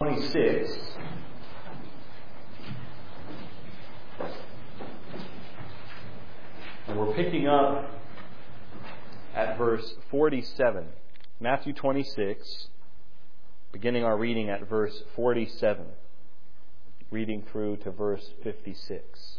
26. And we're picking up at verse 47. Matthew 26, beginning our reading at verse 47, reading through to verse 56.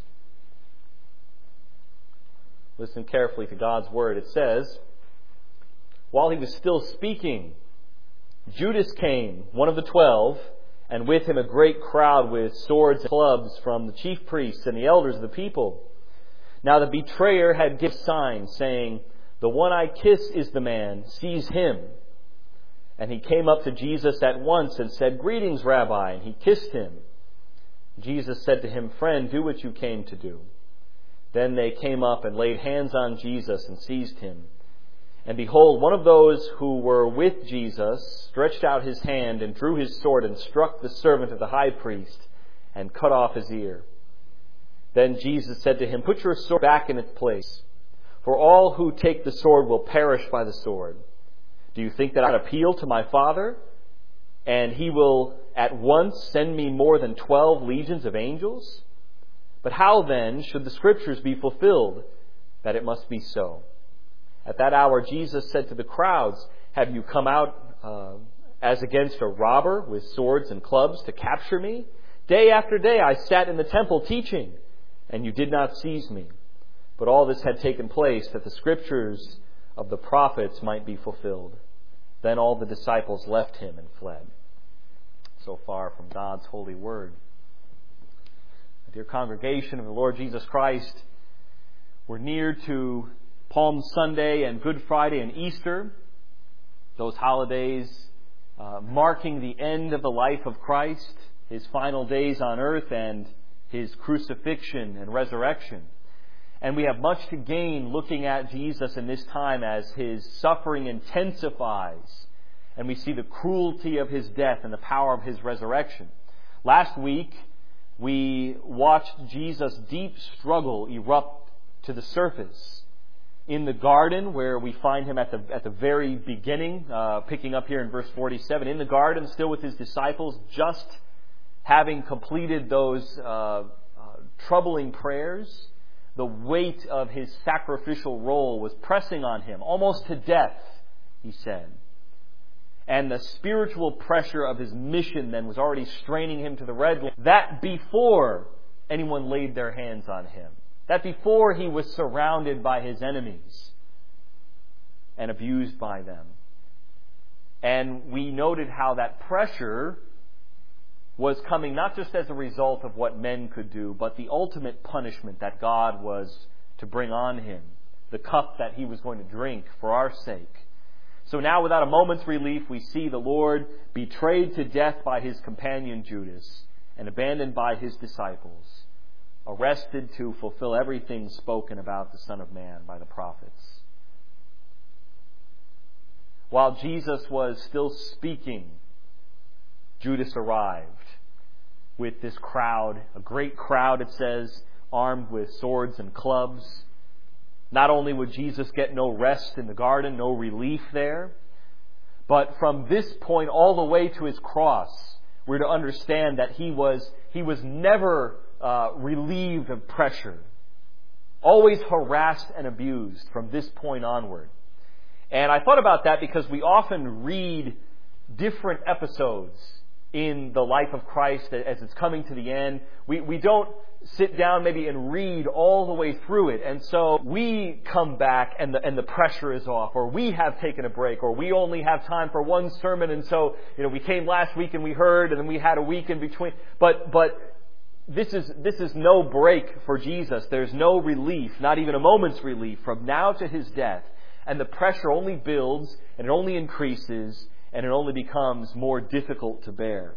Listen carefully to God's word. It says, "While he was still speaking, Judas came, one of the 12, and with him a great crowd with swords and clubs from the chief priests and the elders of the people. Now the betrayer had given signs, saying, 'The one I kiss is the man, seize him.' And he came up to Jesus at once and said, 'Greetings, Rabbi,' and he kissed him. Jesus said to him, 'Friend, do what you came to do.' Then they came up and laid hands on Jesus and seized him. And behold, one of those who were with Jesus stretched out his hand and drew his sword and struck the servant of the high priest and cut off his ear. Then Jesus said to him, 'Put your sword back in its place, for all who take the sword will perish by the sword. Do you think that I appeal to my Father, and he will at once send me more than 12 legions of angels? But how then should the Scriptures be fulfilled, that it must be so?' At that hour Jesus said to the crowds, 'Have you come out as against a robber with swords and clubs to capture me? Day after day I sat in the temple teaching, and you did not seize me. But all this had taken place that the Scriptures of the prophets might be fulfilled.' Then all the disciples left him and fled." So far from God's holy word. Dear congregation of the Lord Jesus Christ, we're near to Palm Sunday and Good Friday and Easter, those holidays marking the end of the life of Christ, His final days on earth and His crucifixion and resurrection. And we have much to gain looking at Jesus in this time as His suffering intensifies and we see the cruelty of His death and the power of His resurrection. Last week, we watched Jesus' deep struggle erupt to the surface in the garden, where we find Him at the very beginning, picking up here in verse 47, in the garden, still with His disciples, just having completed those troubling prayers. The weight of His sacrificial role was pressing on Him, almost to death, He said. And the spiritual pressure of His mission then was already straining Him to the red line. That before anyone laid their hands on Him. That before He was surrounded by His enemies and abused by them. And we noted how that pressure was coming not just as a result of what men could do, but the ultimate punishment that God was to bring on Him. The cup that He was going to drink for our sake. So now, without a moment's relief, we see the Lord betrayed to death by His companion Judas and abandoned by His disciples, arrested to fulfill everything spoken about the Son of Man by the prophets. While Jesus was still speaking, Judas arrived with this crowd, a great crowd, it says, armed with swords and clubs. Not only would Jesus get no rest in the garden, no relief there, but from this point all the way to His cross, we're to understand that He was never relieved of pressure, always harassed and abused from this point onward. And I thought about that because we often read different episodes in the life of Christ as it's coming to the end. We don't sit down maybe and read all the way through it, and so we come back and the pressure is off, or we have taken a break, or we only have time for one sermon, and so we came last week and we heard, and then we had a week in between. But this is no break for Jesus. There's no relief, not even a moment's relief, from now to His death, and the pressure only builds and it only increases and it only becomes more difficult to bear.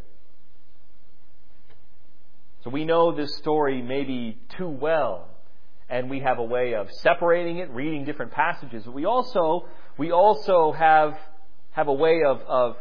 So we know this story maybe too well, and we have a way of separating it, reading different passages. But we also have a way of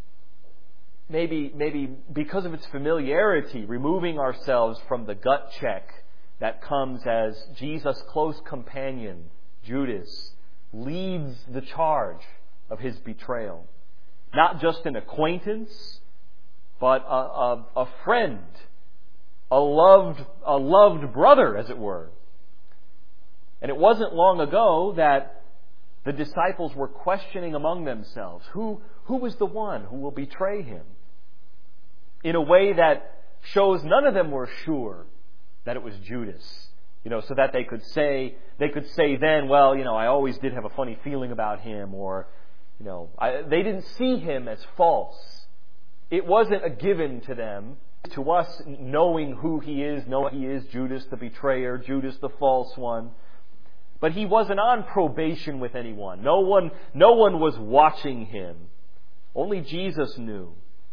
maybe because of its familiarity, removing ourselves from the gut check that comes as Jesus' close companion, Judas, leads the charge of His betrayal. Not just an acquaintance but a friend, a loved brother, as it were. And it wasn't long ago that the disciples were questioning among themselves, who was the one who will betray him? In a way that shows none of them were sure that it was Judas. So that they could say then, well, I always did have a funny feeling about him, or, they didn't see him as false. It wasn't a given to them. To us, knowing who he is, knowing he is Judas the betrayer, Judas the false one. But he wasn't on probation with anyone. No one was watching him. Only Jesus knew.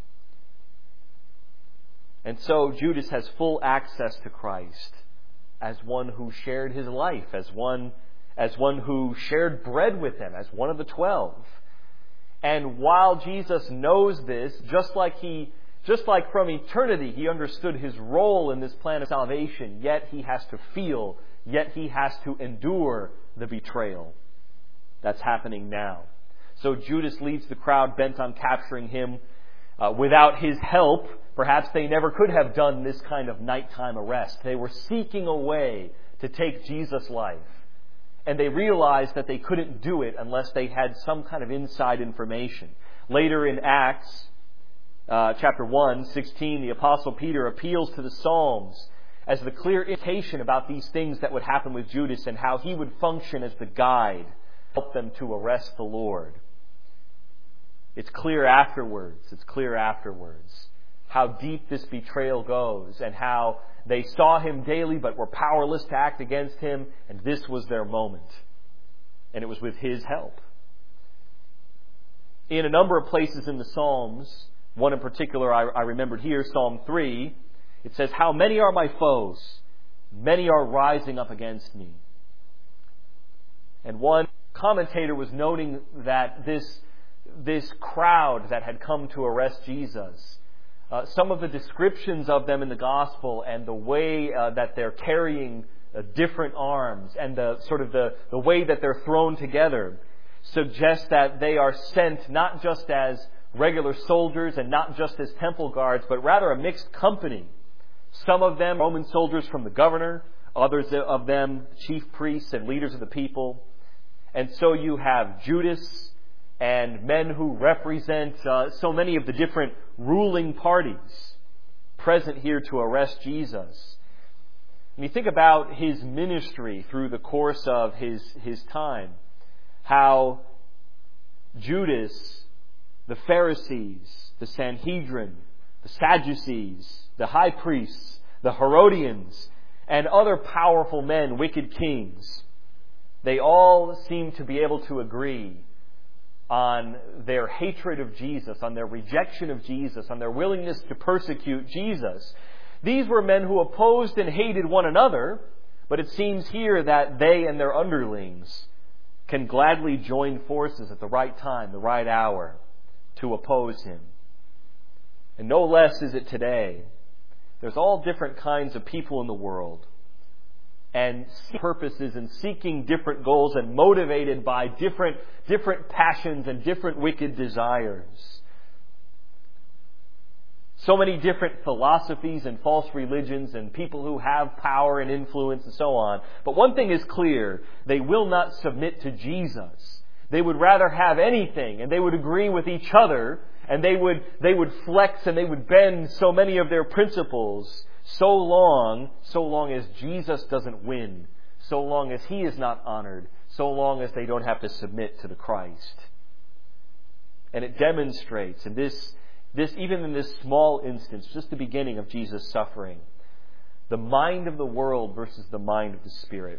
And so Judas has full access to Christ as one who shared his life, as one who shared bread with him, as one of the 12. And while Jesus knows this, just like from eternity he understood his role in this plan of salvation, yet he has to endure the betrayal that's happening now. So Judas leads the crowd bent on capturing him. Without his help, perhaps they never could have done this kind of nighttime arrest. They were seeking a way to take Jesus' life. And they realized that they couldn't do it unless they had some kind of inside information. Later in Acts, chapter 1:16, the Apostle Peter appeals to the Psalms as the clear indication about these things that would happen with Judas and how he would function as the guide, help them to arrest the Lord. It's clear afterwards how deep this betrayal goes and how they saw him daily but were powerless to act against him, and this was their moment. And it was with his help. In a number of places in the Psalms, one in particular I remembered here, Psalm 3, it says, "How many are my foes? Many are rising up against me." And one commentator was noting that this crowd that had come to arrest Jesus, some of the descriptions of them in the gospel and the way that they're carrying different arms and the way that they're thrown together suggest that they are sent not just as regular soldiers and not just as temple guards, but rather a mixed company. Some of them Roman soldiers from the governor, others of them chief priests and leaders of the people. And so you have Judas and men who represent so many of the different ruling parties present here to arrest Jesus. When you think about his ministry through the course of his time, how Judas, the Pharisees, the Sanhedrin, the Sadducees, the high priests, the Herodians, and other powerful men, wicked kings, they all seem to be able to agree on their hatred of Jesus, on their rejection of Jesus, on their willingness to persecute Jesus. These were men who opposed and hated one another, but it seems here that they and their underlings can gladly join forces at the right time, the right hour, to oppose him. And no less is it today. There's all different kinds of people in the world, and purposes and seeking different goals and motivated by different passions and different wicked desires. So many different philosophies and false religions and people who have power and influence and so on. But one thing is clear, they will not submit to Jesus. They would rather have anything, and they would agree with each other, and they would flex and they would bend so many of their principles so long as Jesus doesn't win, so long as he is not honored, so long as they don't have to submit to the Christ. And it demonstrates, and this even in this small instance, just the beginning of Jesus' suffering, the mind of the world versus the mind of the Spirit.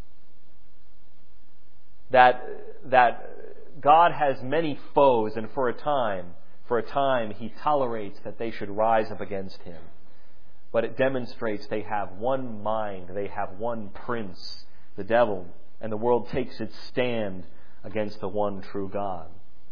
That God has many foes, and for a time he tolerates that they should rise up against him. But it demonstrates they have one mind, they have one prince, the devil, and the world takes its stand against the one true God.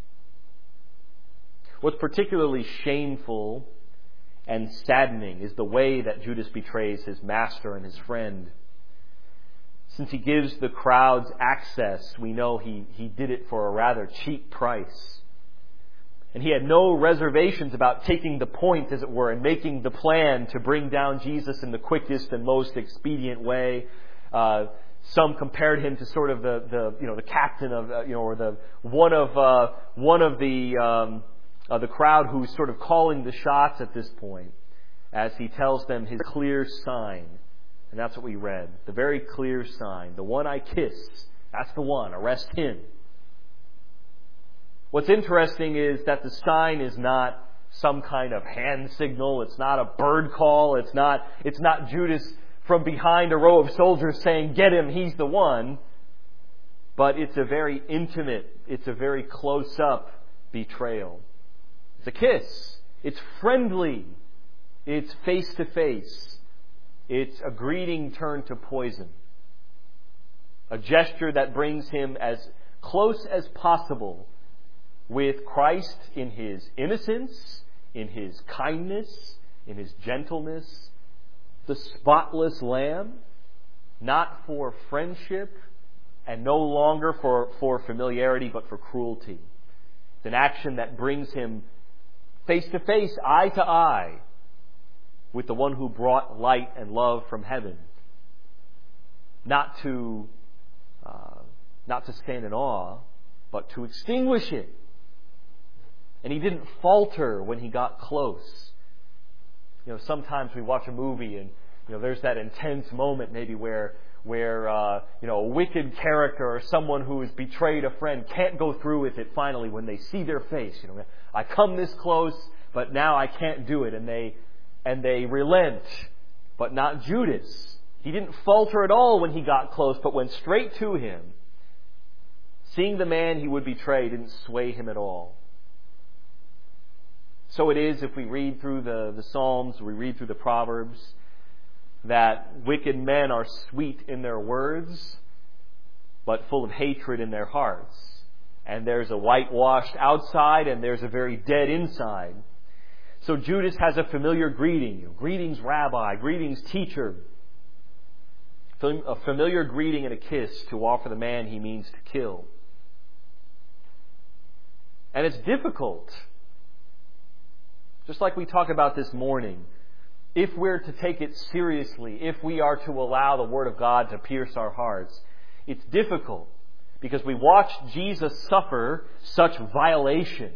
What's particularly shameful and saddening is the way that Judas betrays his master and his friend. Since he gives the crowds access, we know he did it for a rather cheap price. And he had no reservations about taking the point, as it were, and making the plan to bring down Jesus in the quickest and most expedient way. Some compared him to sort of the captain of or the one of the crowd who's sort of calling the shots at this point, as he tells them his clear sign. And that's what we read. The very clear sign. The one I kiss. That's the one. Arrest him. What's interesting is that the sign is not some kind of hand signal. It's not a bird call. It's not Judas from behind a row of soldiers saying, "Get him, he's the one." But it's a very intimate, it's a very close-up betrayal. It's a kiss. It's friendly. It's face-to-face. It's a greeting turned to poison. A gesture that brings him as close as possible with Christ in His innocence, in His kindness, in His gentleness, the spotless Lamb, not for friendship and no longer for familiarity, but for cruelty. It's an action that brings him face to face, eye to eye, with the one who brought light and love from heaven. Not to stand in awe, but to extinguish it. And he didn't falter when he got close. Sometimes we watch a movie and there's that intense moment maybe where a wicked character or someone who has betrayed a friend can't go through with it finally when they see their face. I come this close, but now I can't do it, and they relent. But not Judas. He didn't falter at all when he got close, but went straight to him. Seeing the man he would betray didn't sway him at all. So it is, if we read through the Psalms, we read through the Proverbs, that wicked men are sweet in their words, but full of hatred in their hearts. And there's a whitewashed outside, and there's a very dead inside. So Judas has a familiar greeting. Greetings, Rabbi. Greetings, teacher. A familiar greeting and a kiss to offer the man he means to kill. And it's difficult. Just like we talked about this morning, if we're to take it seriously, if we are to allow the Word of God to pierce our hearts, it's difficult because we watch Jesus suffer such violation.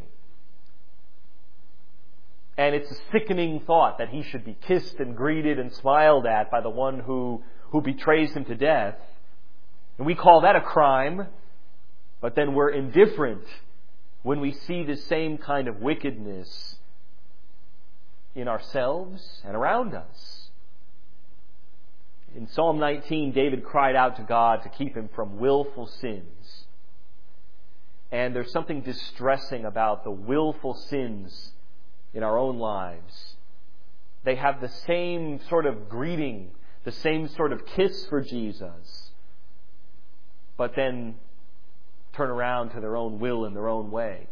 And it's a sickening thought that he should be kissed and greeted and smiled at by the one who betrays him to death. And we call that a crime, but then we're indifferent when we see the same kind of wickedness in ourselves and around us. In Psalm 19, David cried out to God to keep him from willful sins. And there's something distressing about the willful sins in our own lives. They have the same sort of greeting, the same sort of kiss for Jesus, but then turn around to their own will in their own way.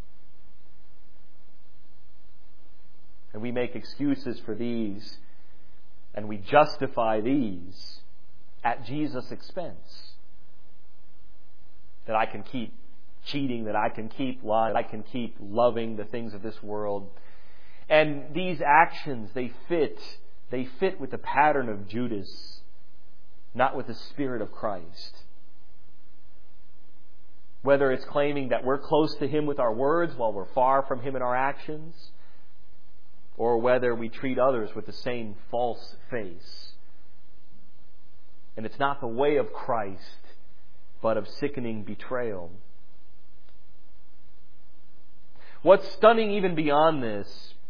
And we make excuses for these, and we justify these at Jesus' expense. That I can keep cheating, that I can keep lying, that I can keep loving the things of this world. And these actions, they fit with the pattern of Judas, not with the Spirit of Christ. Whether it's claiming that we're close to Him with our words while we're far from Him in our actions, or whether we treat others with the same false face. And it's not the way of Christ, but of sickening betrayal. What's stunning even beyond this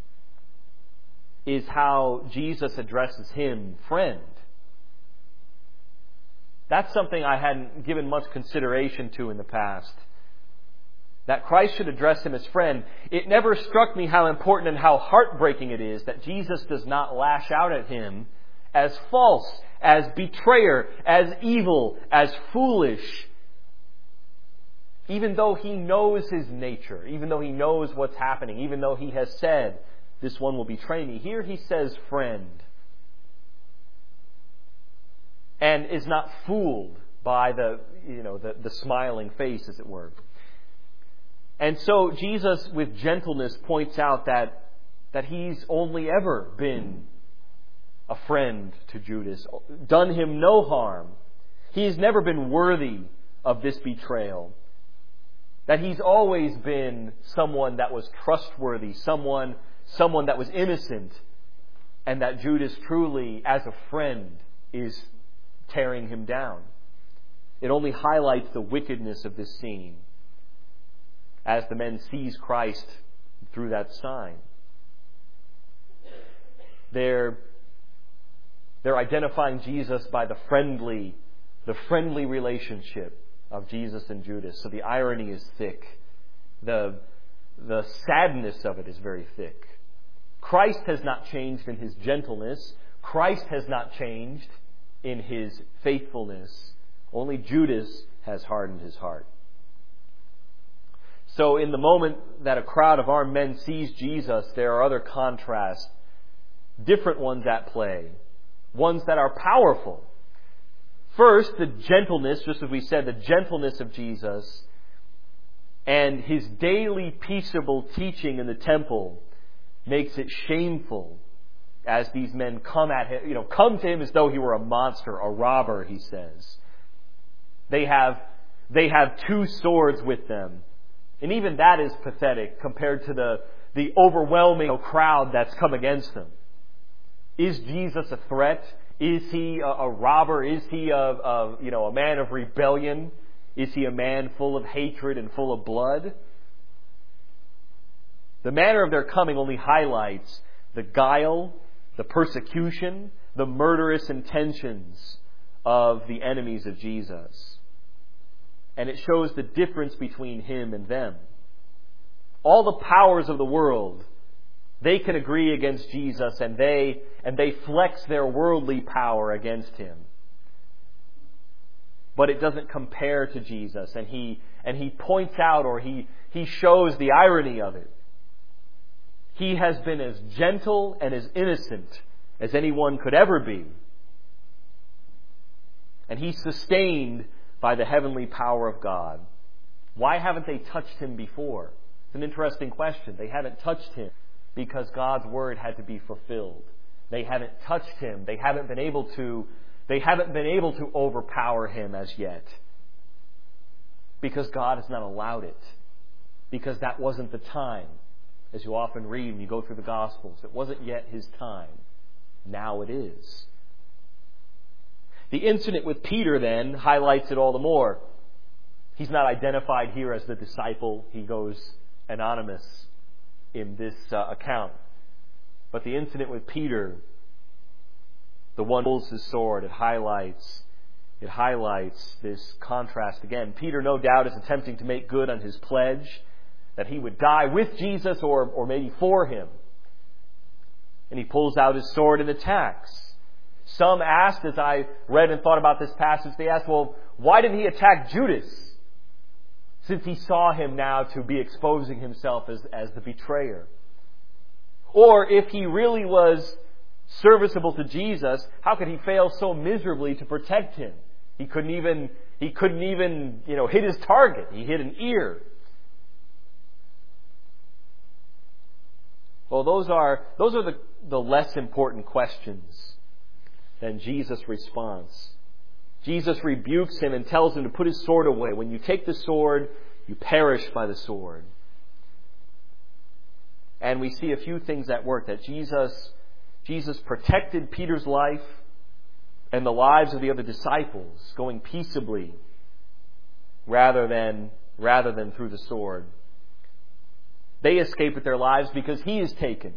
is how Jesus addresses him, friend. That's something I hadn't given much consideration to in the past. That Christ should address him as friend. It never struck me how important and how heartbreaking it is that Jesus does not lash out at him as false, as betrayer, as evil, as foolish. Even though he knows his nature, even though he knows what's happening, even though he has said, this one will betray me. Here he says friend. And is not fooled by the smiling face, as it were. And so Jesus, with gentleness, points out that he's only ever been a friend to Judas, done him no harm. He's never been worthy of this betrayal. That he's always been someone that was trustworthy, someone that was innocent, and that Judas truly, as a friend, is tearing him down. It only highlights the wickedness of this scene as the men seize Christ through that sign. They're identifying Jesus by the friendly relationship of Jesus and Judas. So the irony is thick. The sadness of it is very thick. Christ has not changed in his gentleness. Christ has not changed in his faithfulness. Only Judas has hardened his heart. So in the moment that a crowd of armed men sees Jesus, there are other contrasts, different ones at play, ones that are powerful. First, the gentleness, just as we said, the gentleness of Jesus and his daily peaceable teaching in the temple makes it shameful as these men come at him, come to him as though he were a monster, a robber, he says. They have 2 swords with them. And even that is pathetic compared to the overwhelming crowd that's come against them. Is Jesus a threat? Is he a robber? Is he a man of rebellion? Is he a man full of hatred and full of blood? The manner of their coming only highlights the guile, the persecution, the murderous intentions of the enemies of Jesus. And it shows the difference between him and them. All the powers of the world, they can agree against Jesus, and they flex their worldly power against him. But it doesn't compare to Jesus, and he points out, or he shows the irony of it. He has been as gentle and as innocent as anyone could ever be. And he's sustained by the heavenly power of God. Why haven't they touched him before? It's an interesting question. They haven't touched him because God's word had to be fulfilled. They haven't touched him. They haven't been able to overpower him as yet. Because God has not allowed it. Because that wasn't the time. As you often read when you go through the Gospels, it wasn't yet his time. Now it is. The incident with Peter then highlights it all the more. He's not identified here as the disciple. He goes anonymous in this account. But the incident with Peter, the one who pulls his sword, it highlights this contrast again. Peter, no doubt, is attempting to make good on his pledge that he would die with Jesus or maybe for him. And he pulls out his sword and attacks. Some asked, as I read and thought about this passage, they asked, well, why did he attack Judas? Since he saw him now to be exposing himself as the betrayer. Or if he really was serviceable to Jesus, how could he fail so miserably to protect him? He couldn't even hit his target. He hit an ear. Well, those are the less important questions than Jesus' response. Jesus rebukes him and tells him to put his sword away. When you take the sword, you perish by the sword. And we see a few things at work. That Jesus protected Peter's life and the lives of the other disciples, going peaceably rather than through the sword. They escape with their lives because he is taken.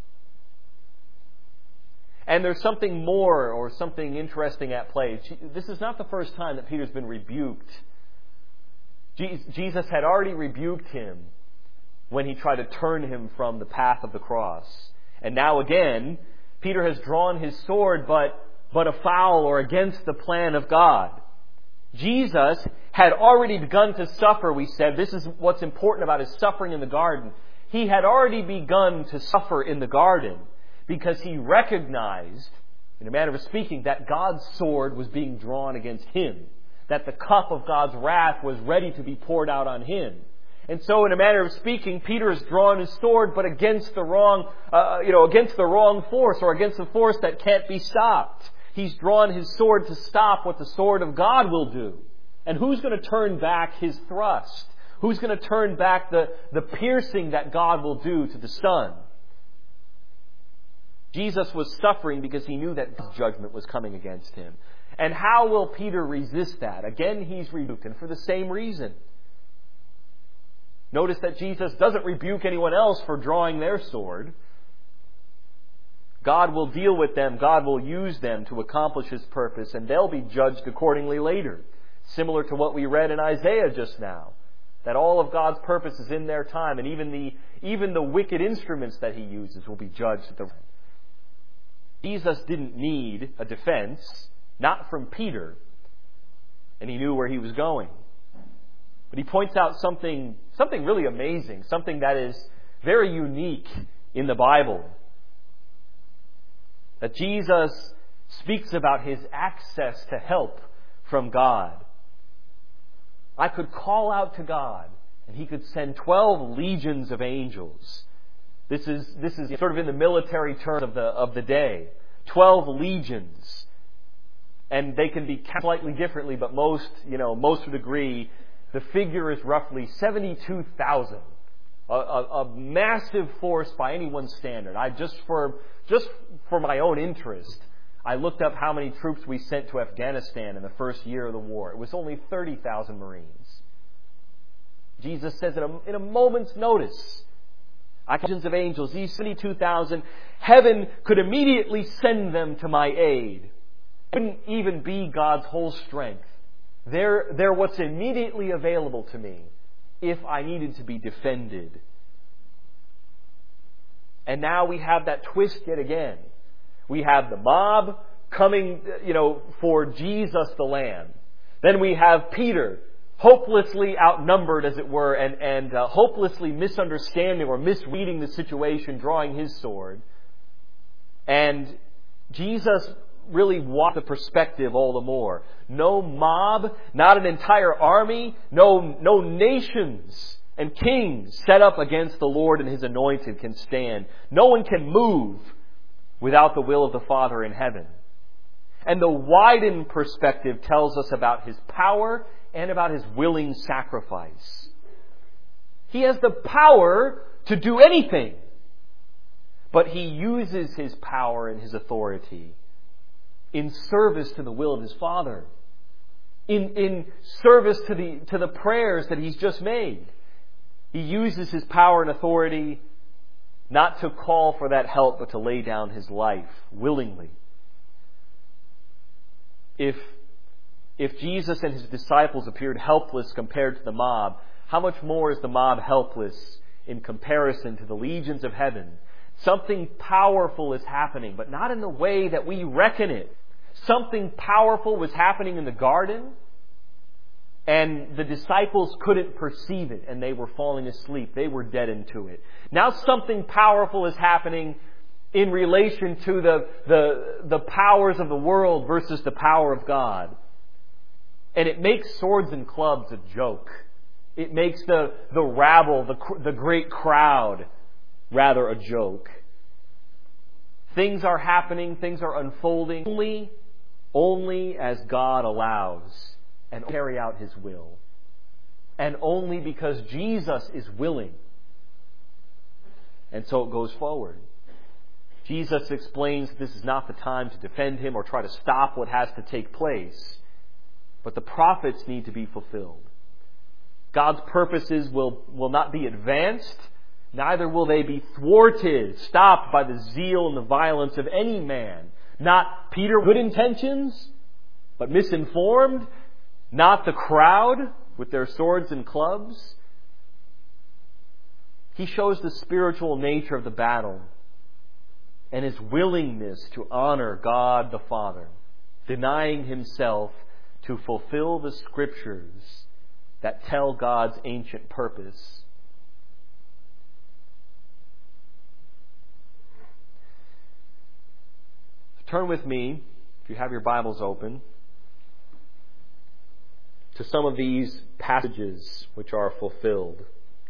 And there's something more or something interesting at play. This is not the first time that Peter's been rebuked. Jesus had already rebuked him when he tried to turn him from the path of the cross. And now again, Peter has drawn his sword, but afoul or against the plan of God. Jesus had already begun to suffer, we said. This is what's important about his suffering in the garden. He had already begun to suffer in the garden because he recognized, in a manner of speaking, that God's sword was being drawn against him. That the cup of God's wrath was ready to be poured out on him. And so, in a manner of speaking, Peter has drawn his sword, but against the wrong, against the wrong force, or against a force that can't be stopped. He's drawn his sword to stop what the sword of God will do. And who's going to turn back his thrust? Who's going to turn back the piercing that God will do to the Son? Jesus was suffering because he knew that God's judgment was coming against him. And how will Peter resist that? Again, he's rebuked, and for the same reason. Notice that Jesus doesn't rebuke anyone else for drawing their sword. God will deal with them. God will use them to accomplish His purpose, and they'll be judged accordingly later. Similar to what we read in Isaiah just now. That all of God's purpose is in their time, and even the wicked instruments that He uses will be judged at the time. Jesus didn't need a defense, not from Peter, and he knew where he was going. But he points out something really amazing, something that is very unique in the Bible. That Jesus speaks about His access to help from God. I could call out to God, and He could send 12 legions of angels. This is sort of in the military terms of the day. 12 legions. And they can be counted slightly differently, but most would agree the figure is roughly 72,000. A massive force by anyone's standard. Just for my own interest, I looked up how many troops we sent to Afghanistan in the first year of the war. It was only 30,000 Marines. Jesus says in a moment's notice, legions of angels, these 72,000, heaven could immediately send them to my aid. It wouldn't even be God's whole strength. They're what's immediately available to me if I needed to be defended. And now we have that twist yet again. We have the mob coming, for Jesus the Lamb. Then we have Peter, hopelessly outnumbered, as it were, and hopelessly misunderstanding or misreading the situation, drawing his sword. And Jesus really walked the perspective all the more. No mob, not an entire army, no nations and kings set up against the Lord and His anointed can stand. No one can move without the will of the Father in heaven. And the widened perspective tells us about His power and about His willing sacrifice. He has the power to do anything, but He uses His power and His authority in service to the will of His Father, in service to the prayers that He's just made. He uses His power and authority not to call for that help, but to lay down His life willingly. If Jesus and His disciples appeared helpless compared to the mob, how much more is the mob helpless in comparison to the legions of heaven? Something powerful is happening, but not in the way that we reckon it. Something powerful was happening in the garden, and the disciples couldn't perceive it, and they were falling asleep. They were dead into it. Now something powerful is happening in relation to the powers of the world versus the power of God. And it makes swords and clubs a joke. It makes the rabble, the great crowd, rather a joke. Things are happening, things are unfolding only as God allows and carry out His will. And only because Jesus is willing. And so it goes forward. Jesus explains this is not the time to defend Him or try to stop what has to take place. But the prophets need to be fulfilled. God's purposes will not be advanced, neither will they be thwarted, stopped by the zeal and the violence of any man. Not Peter, good intentions, but misinformed. Not the crowd with their swords and clubs. He shows the spiritual nature of the battle and His willingness to honor God the Father, denying Himself to fulfill the Scriptures that tell God's ancient purpose. Turn with me, if you have your Bibles open, to some of these passages which are fulfilled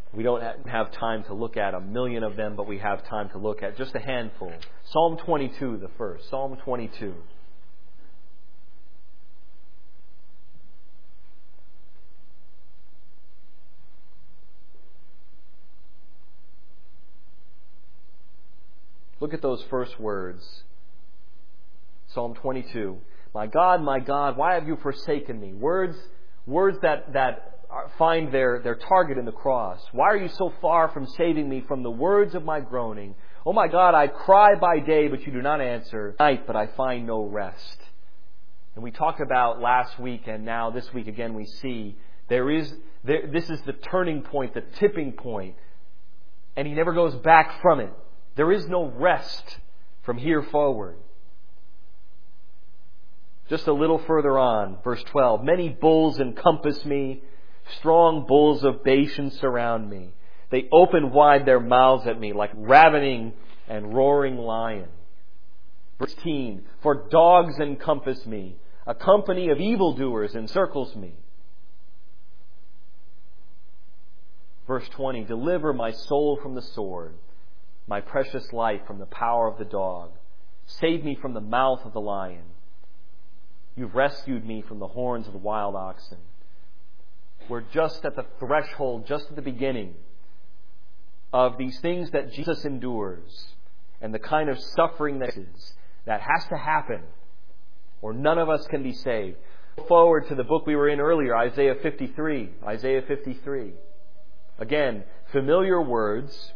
We don't have time to look at a million of them, but we have time to look at just a handful. Psalm 22, the first. Psalm 22. Look at those first words. Psalm 22. My God, why have you forsaken me? Words that find their target in the cross. Why are you so far from saving me from the words of my groaning? Oh my God, I cry by day, but you do not answer. Night, but I find no rest. And we talked about last week, and now this week again we see this is the turning point, the tipping point, and he never goes back from it. There is no rest from here forward. Just a little further on, verse 12. Many bulls encompass me. Strong bulls of Bashan surround me. They open wide their mouths at me like ravening and roaring lion. Verse 13. For dogs encompass me. A company of evildoers encircles me. Verse 20. Deliver my soul from the sword, my precious life from the power of the dog. Save me from the mouth of the lion. You've rescued me from the horns of the wild oxen. We're just at the threshold, just at the beginning of these things that Jesus endures and the kind of suffering that has to happen, or none of us can be saved. Go forward to the book we were in earlier, Isaiah 53. Isaiah 53. Again, familiar words.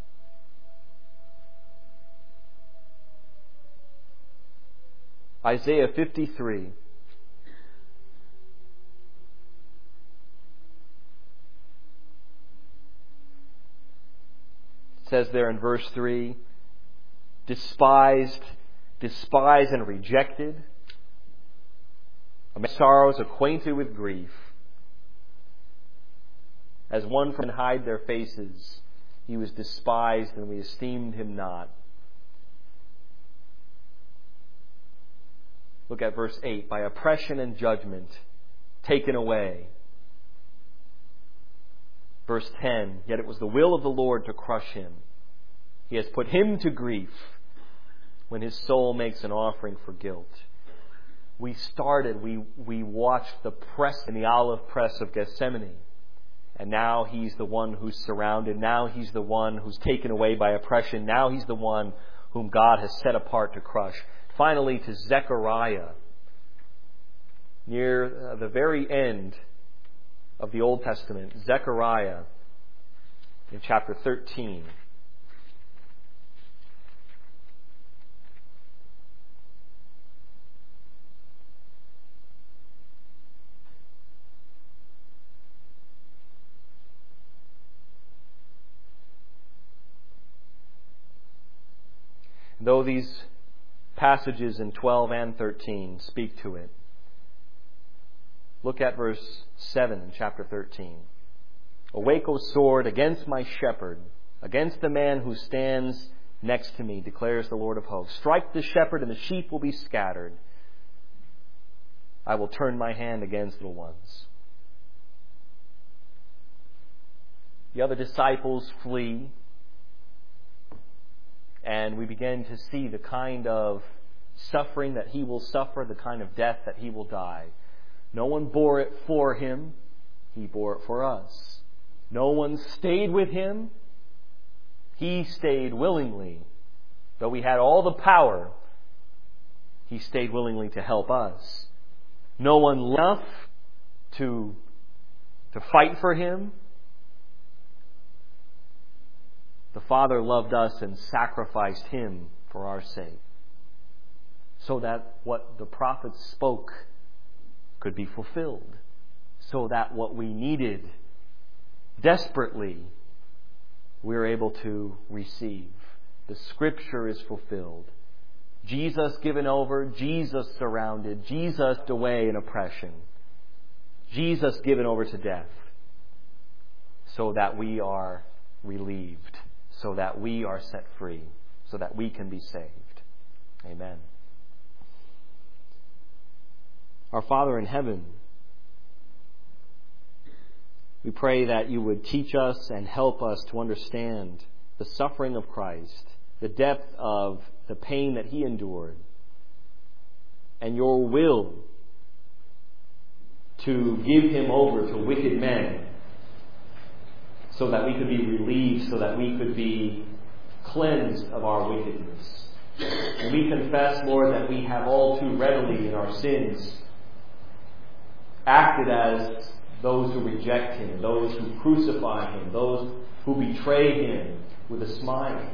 Isaiah 53. It says there in verse 3, despised and rejected, amid sorrows, acquainted with grief. As one from hide their faces, he was despised and we esteemed him not. Look at verse 8. By oppression and judgment, taken away. Verse 10. Yet it was the will of the Lord to crush him. He has put him to grief when his soul makes an offering for guilt. We watched the press in the olive press of Gethsemane. And now he's the one who's surrounded. Now he's the one who's taken away by oppression. Now he's the one whom God has set apart to crush. Finally, to Zechariah, near the very end of the Old Testament, Zechariah in chapter 13. Though these passages in 12 and 13 speak to it, look at verse 7 in chapter 13. Awake, O sword, against my shepherd, against the man who stands next to me, declares the Lord of hosts. Strike the shepherd and the sheep will be scattered. I will turn my hand against little ones. The other disciples flee, and we begin to see the kind of suffering that he will suffer, the kind of death that he will die. No one bore it for him. He bore it for us. No one stayed with him. He stayed willingly. Though he had all the power, he stayed willingly to help us. No one left to fight for him. The Father loved us and sacrificed him for our sake, so that what the prophets spoke could be fulfilled, so that what we needed desperately we're able to receive. The Scripture is fulfilled. Jesus given over, Jesus surrounded, Jesus away in oppression, Jesus given over to death, so that we are relieved, so that we are set free, so that we can be saved. Amen. Our Father in heaven, We pray that you would teach us and help us to understand the suffering of Christ, the depth of the pain that He endured, and your will to give Him over to wicked men so that we could be relieved, so that we could be cleansed of our wickedness. And we confess, Lord, that we have all too readily in our sins acted as those who reject Him, those who crucify Him, those who betray Him with a smile.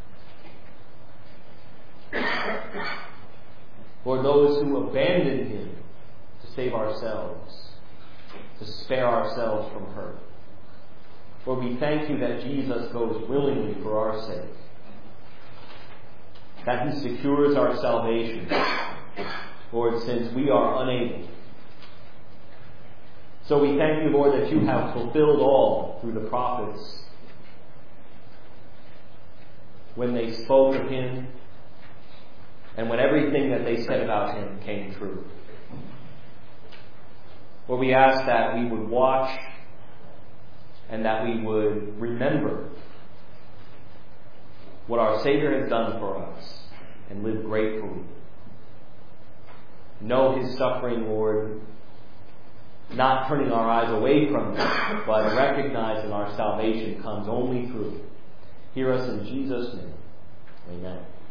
Or those who abandon Him to save ourselves, to spare ourselves from hurt. Lord, we thank You that Jesus goes willingly for our sake, that He secures our salvation, Lord, since we are unable. So we thank You, Lord, that You have fulfilled all through the prophets when they spoke of Him and when everything that they said about Him came true. Lord, we ask that we would watch and that we would remember what our Savior has done for us and live gratefully. Know His suffering, Lord, not turning our eyes away from Him, but recognizing our salvation comes only through Him. Hear us in Jesus' name. Amen.